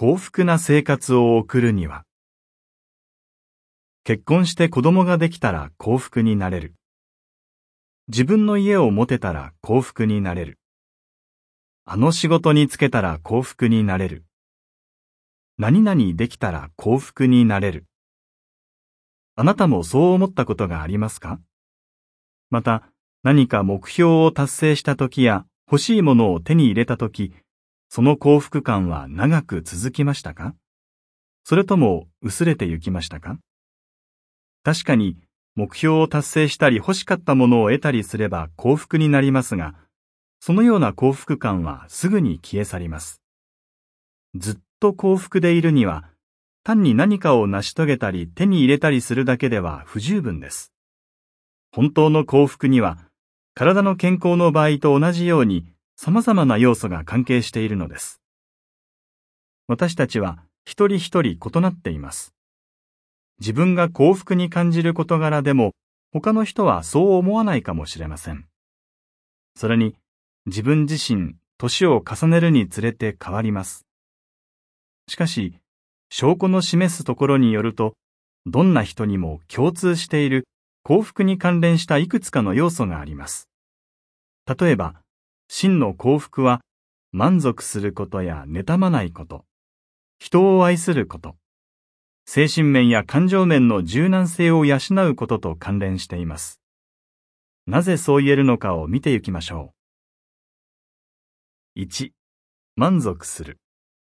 幸福な生活を送るには、結婚して子供ができたら幸福になれる。自分の家を持てたら幸福になれる。あの仕事に就けたら幸福になれる。何々できたら幸福になれる。あなたもそう思ったことがありますか？また、何か目標を達成したときや欲しいものを手に入れたとき、その幸福感は長く続きましたか？それとも薄れてゆきましたか？確かに、目標を達成したり欲しかったものを得たりすれば幸福になりますが、そのような幸福感はすぐに消え去ります。ずっと幸福でいるには、単に何かを成し遂げたり手に入れたりするだけでは不十分です。本当の幸福には、体の健康の場合と同じように様々な要素が関係しているのです。私たちは一人一人異なっています。自分が幸福に感じる事柄でも、他の人はそう思わないかもしれません。それに、自分自身、年を重ねるにつれて変わります。しかし、証拠の示すところによると、どんな人にも共通している幸福に関連したいくつかの要素があります。例えば、真の幸福は、満足することや妬まないこと、人を愛すること、精神面や感情面の柔軟性を養うことと関連しています。なぜそう言えるのかを見ていきましょう。1、満足する。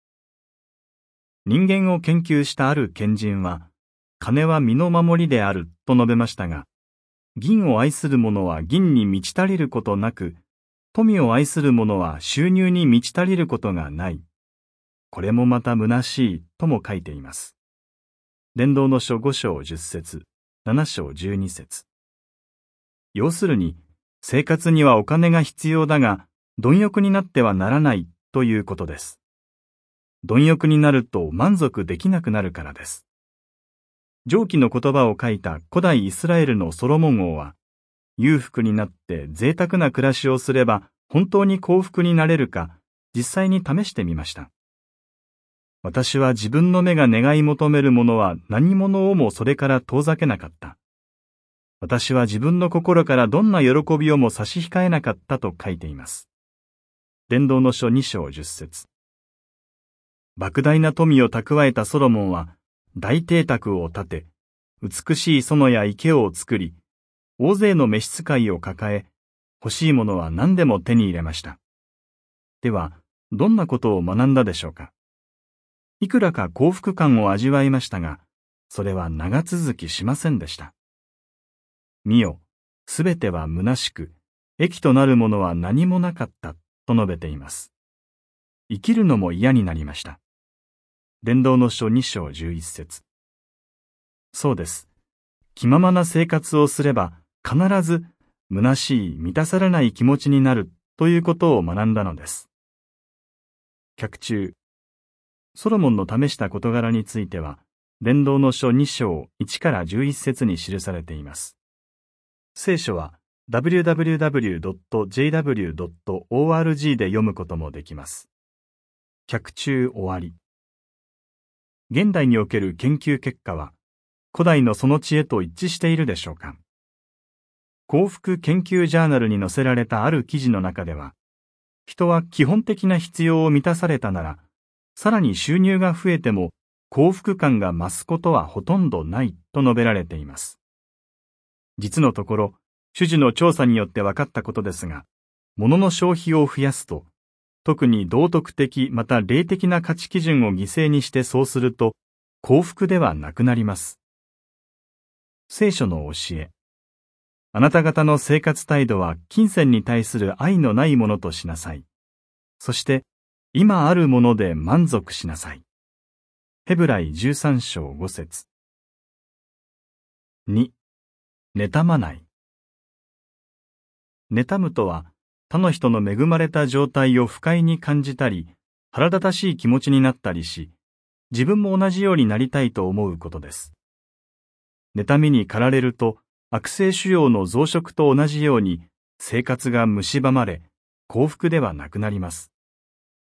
人間を研究したある賢人は、金は身の守りであると述べましたが、銀を愛する者は銀に満ち足りることなく、富を愛する者は収入に満ち足りることがない。これもまた虚しいとも書いています。伝道の書5章10節、7章12節。要するに、生活にはお金が必要だが、貪欲になってはならないということです。貪欲になると満足できなくなるからです。上記の言葉を書いた古代イスラエルのソロモン王は、裕福になって贅沢な暮らしをすれば本当に幸福になれるか、実際に試してみました。私は自分の目が願い求めるものは何者をもそれから遠ざけなかった。私は自分の心からどんな喜びをも差し控えなかったと書いています。伝道の書2章10節。莫大な富を蓄えたソロモンは、大邸宅を建て、美しい園や池を作り、大勢の召使いを抱え、欲しいものは何でも手に入れました。では、どんなことを学んだでしょうか。いくらか幸福感を味わいましたが、それは長続きしませんでした。見よ、すべては虚しく、益となるものは何もなかったと述べています。生きるのも嫌になりました。伝道の書2章11節。そうです。気ままな生活をすれば、必ず虚しい満たされない気持ちになるということを学んだのです。脚注。ソロモンの試した事柄については、伝道の書2章1から11節に記されています。聖書は www.jw.org で読むこともできます。脚注終わり。現代における研究結果は、古代のその知恵と一致しているでしょうか。幸福研究ジャーナルに載せられたある記事の中では、人は基本的な必要を満たされたなら、さらに収入が増えても幸福感が増すことはほとんどないと述べられています。実のところ、種々の調査によって分かったことですが、物の消費を増やすと、特に道徳的また霊的な価値基準を犠牲にしてそうすると、幸福ではなくなります。聖書の教え。あなた方の生活態度は金銭に対する愛のないものとしなさい。そして、今あるもので満足しなさい。ヘブライ13章5節。2、妬まない。妬むとは、他の人の恵まれた状態を不快に感じたり、腹立たしい気持ちになったりし、自分も同じようになりたいと思うことです。妬みに駆られると、悪性腫瘍の増殖と同じように、生活が蝕まれ、幸福ではなくなります。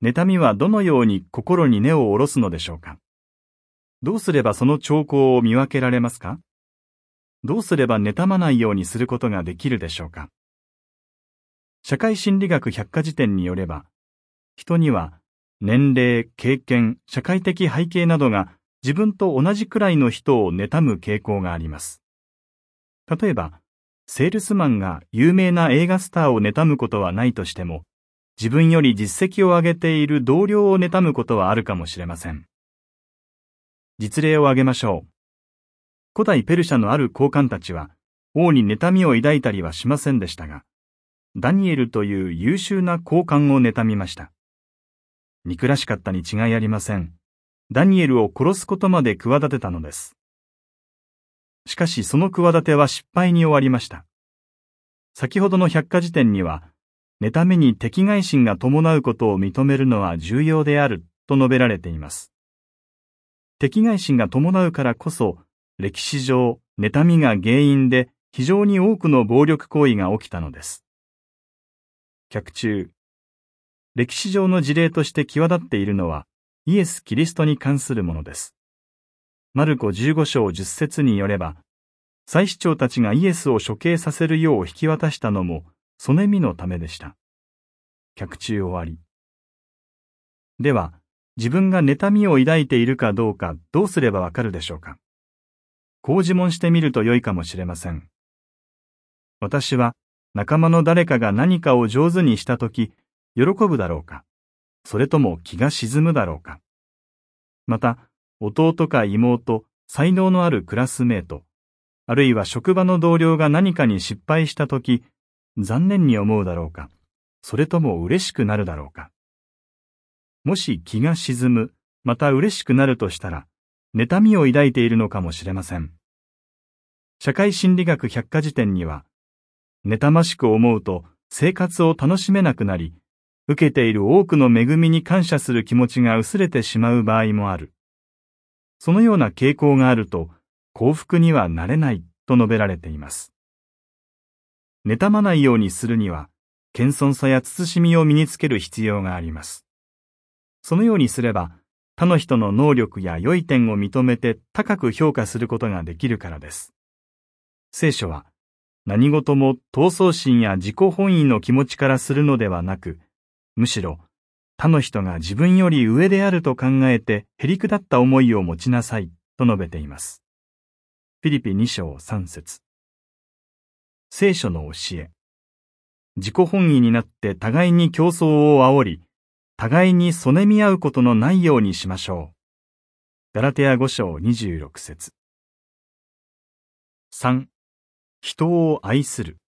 妬みはどのように心に根を下ろすのでしょうか。どうすればその兆候を見分けられますか。どうすれば妬まないようにすることができるでしょうか。社会心理学百科事典によれば、人には年齢、経験、社会的背景などが自分と同じくらいの人を妬む傾向があります。例えば、セールスマンが有名な映画スターを妬むことはないとしても、自分より実績を上げている同僚を妬むことはあるかもしれません。実例を挙げましょう。古代ペルシャのある高官たちは、王に妬みを抱いたりはしませんでしたが、ダニエルという優秀な高官を妬みました。憎らしかったに違いありません。ダニエルを殺すことまで企てたのです。しかしその企ては失敗に終わりました。先ほどの百科事典には、妬みに敵外心が伴うことを認めるのは重要であると述べられています。敵外心が伴うからこそ、歴史上、妬みが原因で非常に多くの暴力行為が起きたのです。脚注。歴史上の事例として際立っているのは、イエス・キリストに関するものです。マルコ15章10節によれば、祭司長たちがイエスを処刑させるよう引き渡したのも、そねみのためでした。脚注終わり。では、自分が妬みを抱いているかどうかどうすればわかるでしょうか。こう自問してみると良いかもしれません。私は仲間の誰かが何かを上手にしたとき、喜ぶだろうか、それとも気が沈むだろうか。また、弟か妹、才能のあるクラスメート、あるいは職場の同僚が何かに失敗したとき、残念に思うだろうか、それとも嬉しくなるだろうか。もし気が沈む、また嬉しくなるとしたら、妬みを抱いているのかもしれません。社会心理学百科事典には、妬ましく思うと生活を楽しめなくなり、受けている多くの恵みに感謝する気持ちが薄れてしまう場合もある。そのような傾向があると、幸福にはなれないと述べられています。妬まないようにするには、謙遜さや慎みを身につける必要があります。そのようにすれば、他の人の能力や良い点を認めて高く評価することができるからです。聖書は、何事も闘争心や自己本位の気持ちからするのではなく、むしろ他の人が自分より上であると考えてへりくだった思いを持ちなさいと述べています。フィリピ2章3節。聖書の教え。自己本位になって互いに競争を煽り、互いにそねみ合うことのないようにしましょう。ガラテヤ5章26節。3. 人を愛する。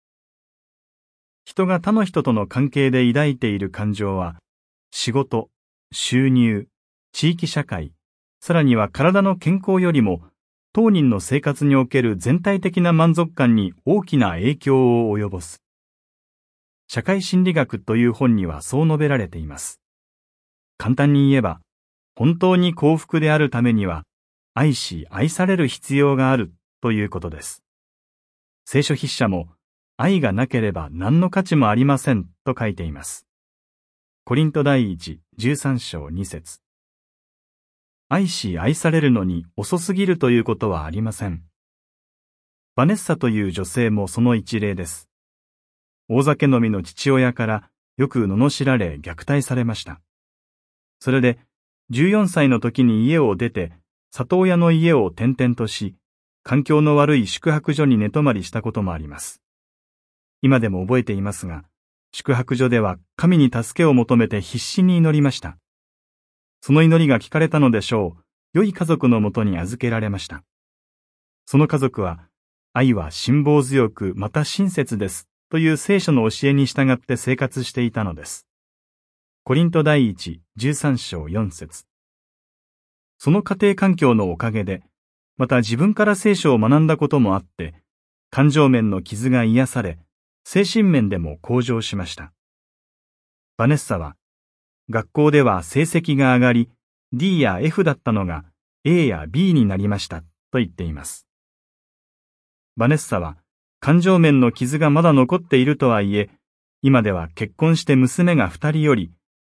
人が他の人との関係で抱いている感情は、仕事、収入、地域社会、さらには体の健康よりも、当人の生活における全体的な満足感に大きな影響を及ぼす。社会心理学という本にはそう述べられています。簡単に言えば、本当に幸福であるためには、愛し愛される必要があるということです。聖書筆者も、愛がなければ何の価値もありませんと書いています。コリント第一13章2節。愛し愛されるのに遅すぎるということはありません。バネッサという女性もその一例です。大酒飲みの父親からよく罵られ虐待されました。それで14歳の時に家を出て里親の家を転々とし、環境の悪い宿泊所に寝泊まりしたこともあります。今でも覚えていますが、宿泊所では神に助けを求めて必死に祈りました。その祈りが聞かれたのでしょう。良い家族のもとに預けられました。その家族は、愛は辛抱強くまた親切ですという聖書の教えに従って生活していたのです。コリント第一13章4節。その家庭環境のおかげで、また自分から聖書を学んだこともあって、感情面の傷が癒され、精神面でも向上しました。バネッサは、学校では成績が上がり、D や F だったのが A や B になりましたと言っています。バネッサは、感情面の傷がまだ残っているとはいえ、今では結婚して娘が2人より、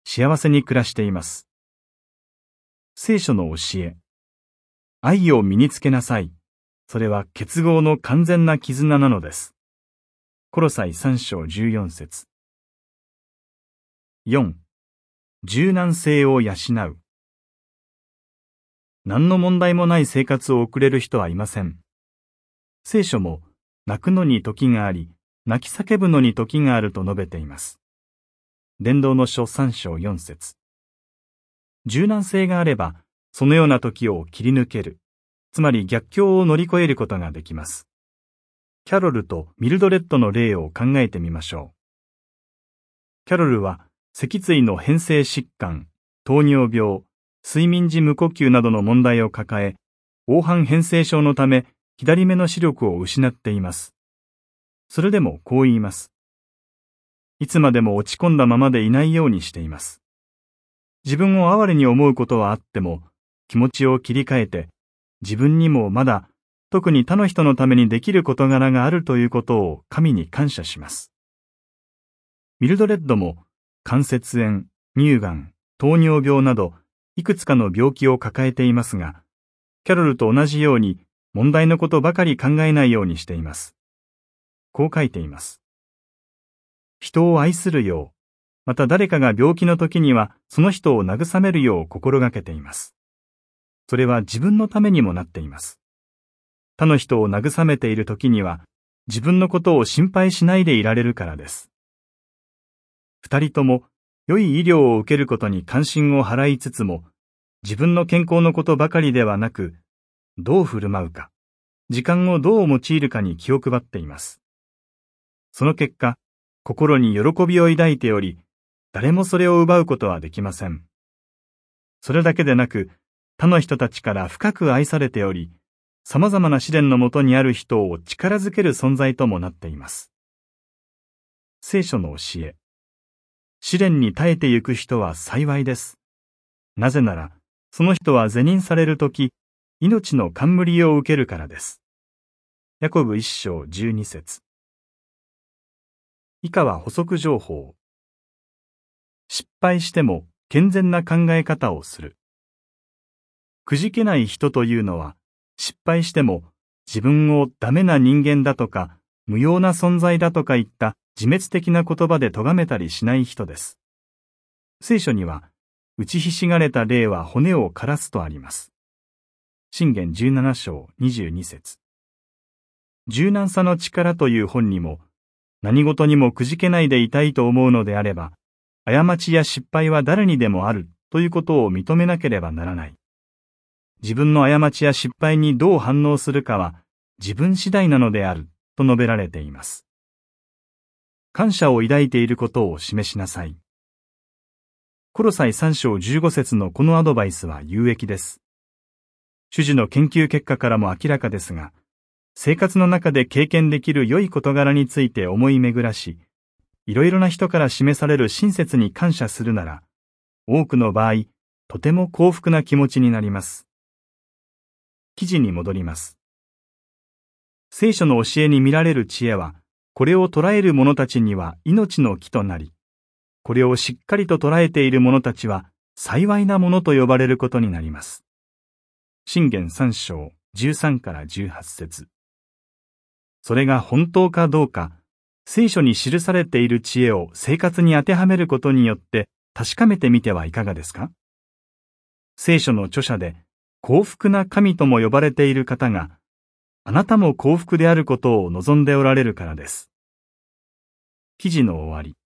幸せに暮らしています。聖書の教え。愛を身につけなさい。それは結合の完全な絆なのです。コロサイ3章14節。4. 柔軟性を養う。何の問題もない生活を送れる人はいません。聖書も、泣くのに時があり、泣き叫ぶのに時があると述べています。伝道の書3章4節。柔軟性があれば、そのような時を切り抜ける、つまり逆境を乗り越えることができます。キャロルとミルドレッドの例を考えてみましょう。キャロルは、脊椎の変性疾患、糖尿病、睡眠時無呼吸などの問題を抱え、黄斑変性症のため、左目の視力を失っています。それでもこう言います。いつまでも落ち込んだままでいないようにしています。自分を哀れに思うことはあっても、気持ちを切り替えて、自分にもまだ、特に他の人のためにできる事柄があるということを神に感謝します。ミルドレッドも、関節炎、乳がん、糖尿病など、いくつかの病気を抱えていますが、キャロルと同じように問題のことばかり考えないようにしています。こう書いています。人を愛するよう、また誰かが病気の時にはその人を慰めるよう心がけています。それは自分のためにもなっています。他の人を慰めている時には、自分のことを心配しないでいられるからです。二人とも、良い医療を受けることに関心を払いつつも、自分の健康のことばかりではなく、どう振る舞うか、時間をどう用いるかに気を配っています。その結果、心に喜びを抱いており、誰もそれを奪うことはできません。それだけでなく、他の人たちから深く愛されており、様々な試練のもとにある人を力づける存在ともなっています。聖書の教え。試練に耐えてゆく人は幸いです。なぜなら、その人は是認されるとき、命の冠を受けるからです。ヤコブ1章12節。以下は補足情報。失敗しても健全な考え方をする。くじけない人というのは、失敗しても自分をダメな人間だとか、無用な存在だとかいった自滅的な言葉で咎めたりしない人です。聖書には、打ちひしがれた霊は骨を枯らすとあります。箴言17章22節。柔軟さの力という本にも、何事にもくじけないでいたいと思うのであれば、過ちや失敗は誰にでもあるということを認めなければならない。自分の過ちや失敗にどう反応するかは自分次第なのであると述べられています。感謝を抱いていることを示しなさい。コロサイ3章15節のこのアドバイスは有益です。主事の研究結果からも明らかですが、生活の中で経験できる良い事柄について思い巡らし、いろいろな人から示される親切に感謝するなら、多くの場合、とても幸福な気持ちになります。記事に戻ります。聖書の教えに見られる知恵は、これを捉える者たちには命の木となり、これをしっかりと捉えている者たちは幸いなものと呼ばれることになります。箴言3章13から18節。それが本当かどうか、聖書に記されている知恵を生活に当てはめることによって確かめてみてはいかがですか？聖書の著者で幸福な神とも呼ばれている方が、あなたも幸福であることを望んでおられるからです。記事の終わり。